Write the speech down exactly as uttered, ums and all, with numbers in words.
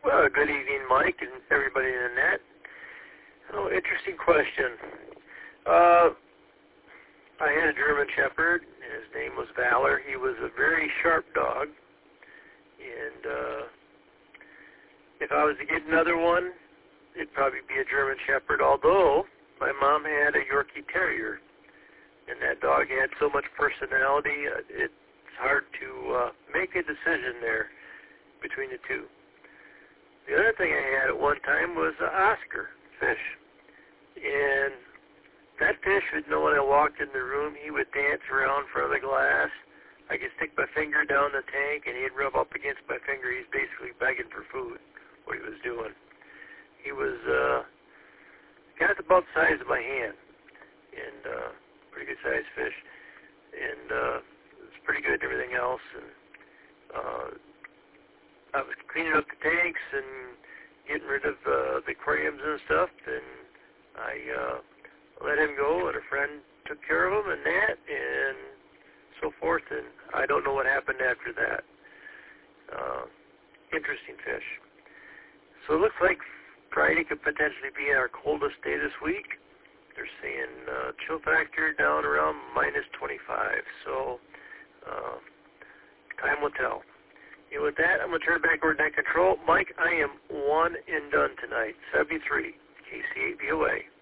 Well, good evening, Mike, and everybody in the net. Oh, interesting question. Uh, I had a German Shepherd. His name was Valor. He was a very sharp dog. And uh, if I was to get another one, it'd probably be a German Shepherd, although my mom had a Yorkie Terrier. And that dog had so much personality, uh, it's hard to uh, make a decision there between the two. The other thing I had at one time was an Oscar fish. And that fish would know when I walked in the room, he would dance around in front of the glass. I could stick my finger down the tank, and he'd rub up against my finger. He's basically begging for food, what he was doing. He was uh, kind of about the size of my hand, and uh, pretty good sized fish. And uh, it was pretty good and everything else. And uh, I was cleaning up the tanks and getting rid of uh, the aquariums and stuff, and I uh, let him go, and a friend took care of him and that, and so forth, and I don't know what happened after that. Uh, interesting fish. So it looks like Friday could potentially be our coldest day this week. They're saying uh, chill factor down around minus twenty-five, so uh, time will tell. And with that, I'm going to turn it back over to Net Control. Mike, I am one and done tonight. seventy-three, K C eight V O A.